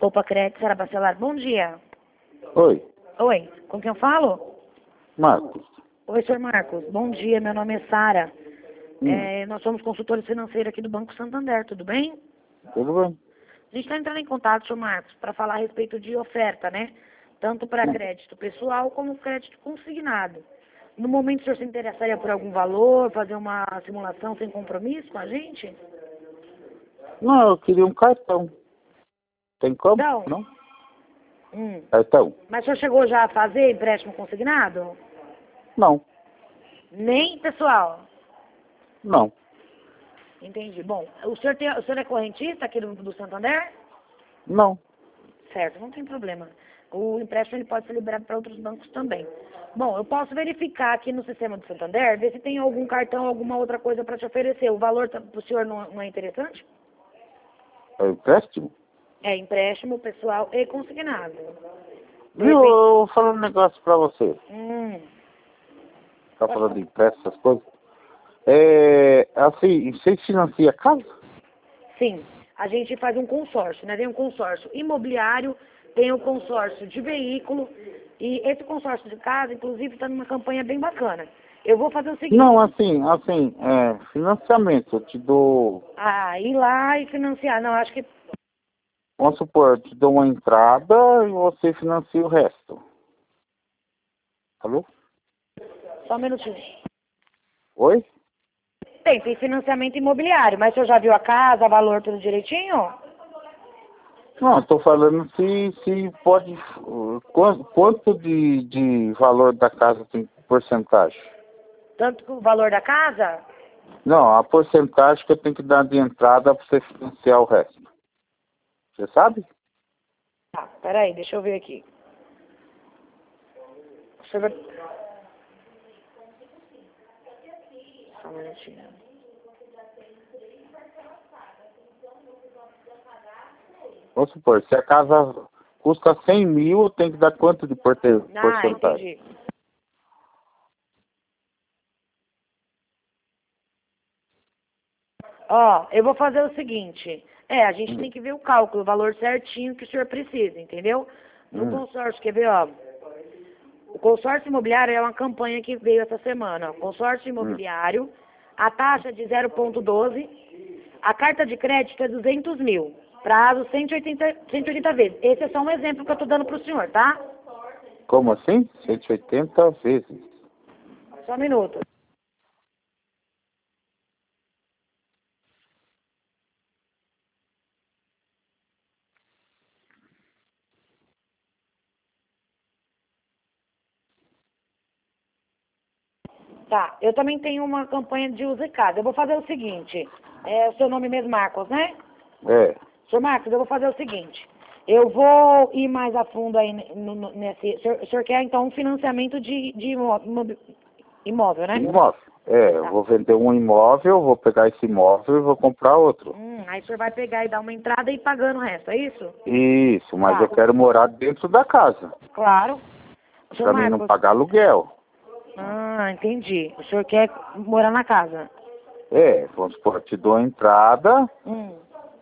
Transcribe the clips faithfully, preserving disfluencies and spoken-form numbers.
Opa, Crédito, Sara Bacelar, bom dia. Oi, Oi, com quem eu falo? Marcos. Oi, senhor Marcos, bom dia, meu nome é Sara. Hum, É, nós somos consultores financeiros aqui do Banco Santander, tudo bem? tudo bem? A gente está entrando em contato, senhor Marcos, para falar a respeito de oferta, né? Tanto para Hum. crédito pessoal como crédito consignado. No momento, o senhor se interessaria por algum valor, fazer uma simulação sem compromisso com a gente? Não, eu queria um cartão. Tem como? Então, Não? hum. Cartão? Mas o senhor chegou já a fazer empréstimo consignado? Não, Nem pessoal? não. Entendi. Bom, o senhor, tem, o senhor é correntista aqui do, do Santander? Não. Certo, não tem problema. O empréstimo ele pode ser liberado para outros bancos também. Bom, eu posso verificar aqui no sistema do Santander, ver se tem algum cartão, alguma outra coisa para te oferecer. O valor para o senhor não, não é interessante? É empréstimo? É empréstimo pessoal e consignado. De Viu, repente- eu vou falar um negócio pra você. Hum, Tá falando de empréstimo, essas coisas. É, assim, vocês financiam a casa? sim, a gente faz um consórcio, né? Tem um consórcio imobiliário, tem um consórcio de veículo, e esse consórcio de casa, inclusive, está numa campanha bem bacana. Eu vou fazer o seguinte, Não, assim, assim, é, financiamento, eu te dou, ah, ir lá e financiar. Não, acho que... vamos supor, eu te dou uma entrada e você financia o resto. Alô? Só um minutinho. Oi? Tem, tem financiamento imobiliário, mas o senhor já viu a casa, valor tudo direitinho? Não, estou falando se, se pode. uh, Quanto, quanto de, de valor da casa tem porcentagem? Tanto que o valor da casa? Não, a porcentagem que eu tenho que dar de entrada para você financiar o resto. Você sabe? Tá, peraí, deixa eu ver aqui. O senhor vai... Só um minutinho. Vamos supor, se a casa custa cem mil, eu tenho que dar quanto de porte- Ah, porcentagem? entendi. Ó, eu vou fazer o seguinte. É, a gente Hum, tem que ver o cálculo, o valor certinho que o senhor precisa, entendeu? No hum, consórcio, quer ver, ó. O consórcio imobiliário é uma campanha que veio essa semana, ó. Consórcio hum. imobiliário, a taxa de zero vírgula doze, a carta de crédito é duzentos mil, prazo cento e oitenta, cento e oitenta vezes. Esse é só um exemplo que eu tô dando pro senhor, tá? Como assim? cento e oitenta vezes. Só um minuto. Tá, eu também tenho uma campanha de uso e casa. Eu vou fazer o seguinte, é o seu nome mesmo, Marcos, né? É. Senhor Marcos, eu vou fazer o seguinte, eu vou ir mais a fundo aí no, no- nesse... O senhor, o senhor quer, então, um financiamento de, de imó- imó- imóvel, né? Imóvel. É, eu Tá. vou vender um imóvel, vou pegar esse imóvel e vou comprar outro. Hum, aí o senhor vai pegar e dar uma entrada e ir pagando o resto, é isso? Isso, mas Tá. eu quero morar dentro da casa. Claro. Senhor Pra mim não Marcos, pagar aluguel. ah, entendi. O senhor quer morar na casa? É, vamos supor, eu te dou a entrada Hum.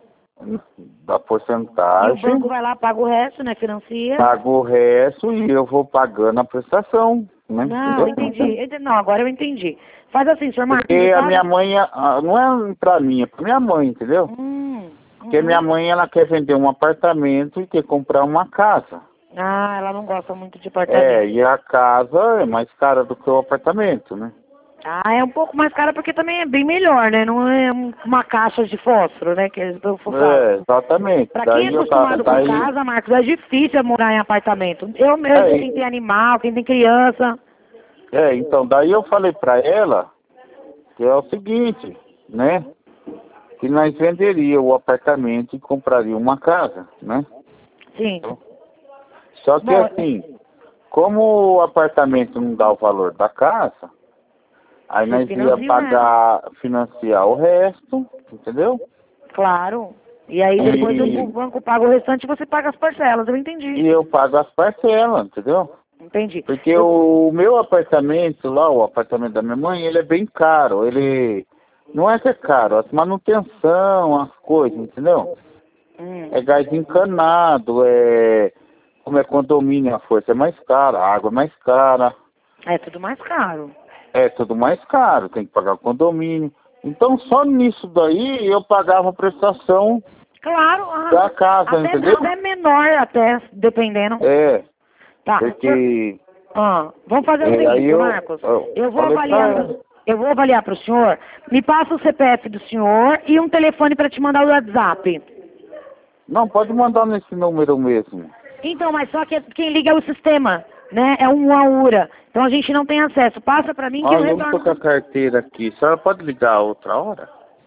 da E o porcentagem, banco vai lá, paga o resto, né? Financia? pago o resto e eu vou pagando a prestação, né? Não, Entendeu? entendi. Ente- Não, agora eu entendi. Faz assim, senhor Marcos, me Porque a fala... minha mãe, ah, não é pra mim, é pra minha mãe, entendeu? Hum, Porque uhum. minha mãe, ela quer vender um apartamento e quer comprar uma casa. Ah, ela não gosta muito de É, apartamento. e a casa é mais cara do que o apartamento, né? Ah, é um pouco mais cara porque também é bem melhor, né? Não é um- uma caixa de fósforo, né? Que eles eu falo. É, exatamente. Pra quem é Daí eu tá, acostumado com daí, casa, Marcos, é difícil morar em apartamento. Eu mesmo, é, quem tem animal, quem tem criança. é, então, daí eu falei pra ela que é o seguinte, né? Que nós venderia o apartamento e compraria uma casa, né? Sim. Só que Bom, assim, como o apartamento não dá o valor da casa, aí vocês nós ia financiam ela. pagar, financiar o resto, entendeu? Claro. E aí depois o, o E, banco paga o restante e você paga as parcelas. Eu entendi. e eu pago as parcelas, entendeu? Entendi. Porque Eu, o meu apartamento lá, o apartamento da minha mãe, ele é bem caro. Ele não é que é caro, as manutenção, as coisas, entendeu? Hum. É gás encanado, é... Como é condomínio, a força é mais cara, a água é mais cara. É tudo mais caro. É tudo mais caro, tem que pagar o condomínio. Então só nisso daí eu pagava a prestação Claro, ah, da casa, até, entendeu? até menor, até, dependendo. É, Tá. porque... Ah, vamos fazer o É, seguinte, aí eu, Marcos. eu, Eu vou falei pra avaliar, ela. eu vou avaliar para o senhor. Me passa o C P F do senhor e um telefone para te mandar o WhatsApp. Não, pode mandar nesse número mesmo. Então, mas só que quem liga é o sistema, né? É um AURA. Então a gente não tem acesso. Passa para mim que Ah, eu eu não tô retorno. com a carteira aqui. A senhora pode ligar outra hora?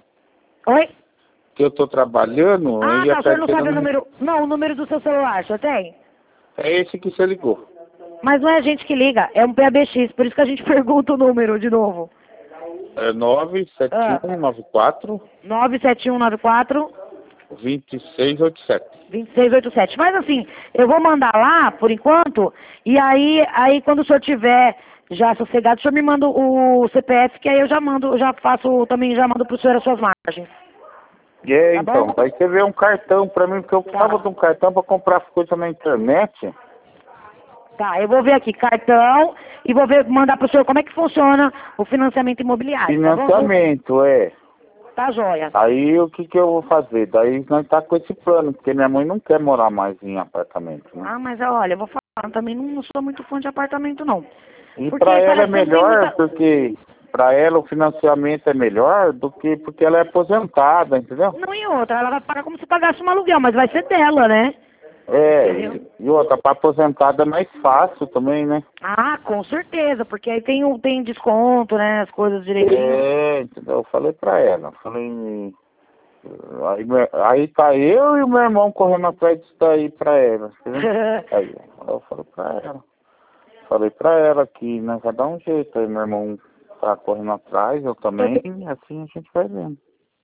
Oi? Que eu tô trabalhando Ah, e a tá. O senhor não carteira sabe o não... número. Não, o número do seu celular, o senhor tem? É esse que você ligou. Mas não é a gente que liga, é um P A B X, por isso que a gente pergunta o número de novo. É nove sete um nove quatro nove sete um nove quatro dois seis oito sete. dois seis oito sete. Mas assim, eu vou mandar lá, por enquanto, e aí, aí quando o senhor tiver já sossegado, o senhor me manda o C P F, que aí eu já mando, eu já faço, também já mando pro senhor as suas margens. É, Tá então, bom? vai você ver um cartão pra mim, porque eu precisava de um cartão pra comprar as coisas na internet. Tá, eu vou ver aqui, cartão, e vou ver, mandar pro senhor como é que funciona o financiamento imobiliário, tá bom? Financiamento, é. Tá joia. Aí o que que eu vou fazer? Daí nós tá com esse plano, porque minha mãe não quer morar mais em apartamento, né? Ah, mas olha, eu vou falar, eu também não sou muito fã de apartamento, não. E Porque para ela é parece que não tem melhor, muita... porque para ela o financiamento é melhor do que porque ela é aposentada, entendeu? Não, e outra, ela vai pagar como se pagasse um aluguel, mas vai ser dela, né? É, Entendeu? e outra, para aposentada é mais fácil também, né? Ah, com certeza, porque aí tem, o- tem desconto, né, as coisas direitinho. É, entendeu? Eu falei pra ela, falei... Aí, me- aí tá eu e o meu irmão correndo atrás disso daí pra ela, entendeu? Aí eu falei pra ela, falei pra ela que nós vai dar um jeito, aí meu irmão tá correndo atrás, eu também, assim a gente vai vendo.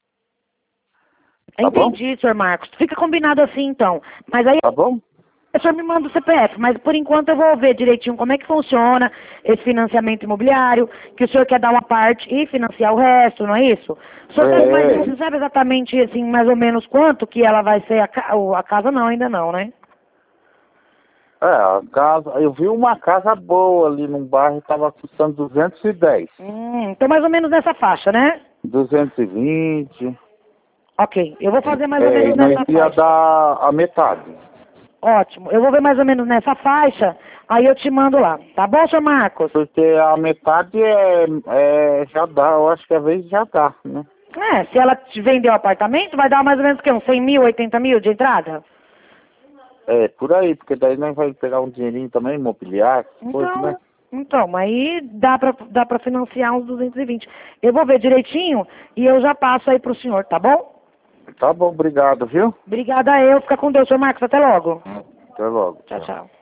Tá bom? Entendi, senhor Marcos. Fica combinado assim, então. Mas aí Tá bom? o senhor me manda o C P F, mas por enquanto eu vou ver direitinho como é que funciona esse financiamento imobiliário, que o senhor quer dar uma parte e financiar o resto, não é isso? O senhor sabe, mais, É, você sabe exatamente, assim, mais ou menos quanto que ela vai ser, a, ca- o- a casa não, ainda não, né? é, a casa, eu vi uma casa boa ali num bairro, tava custando duzentos e dez, Hum, então mais ou menos nessa faixa, né? duzentos e vinte, Ok, eu vou fazer mais ou é, menos e nós nessa ia faixa. dar a metade. Ótimo, eu vou ver mais ou menos nessa faixa, aí eu te mando lá. Tá bom, senhor Marcos? Porque a metade é, é já dá, eu acho que às vezes já dá, né? É, se ela te vender o apartamento, vai dar mais ou menos o quê? Uns cem mil, oitenta mil de entrada? É, por aí, porque daí nós vamos pegar um dinheirinho também, imobiliário, essas coisas, Então, né? então, aí dá pra, dá pra financiar uns duzentos e vinte. Eu vou ver direitinho e eu já passo aí pro senhor, tá bom? Tá bom, obrigado, viu? Obrigada eu, fica com Deus, senhor Marcos, até logo. Até logo. Tchau, tchau.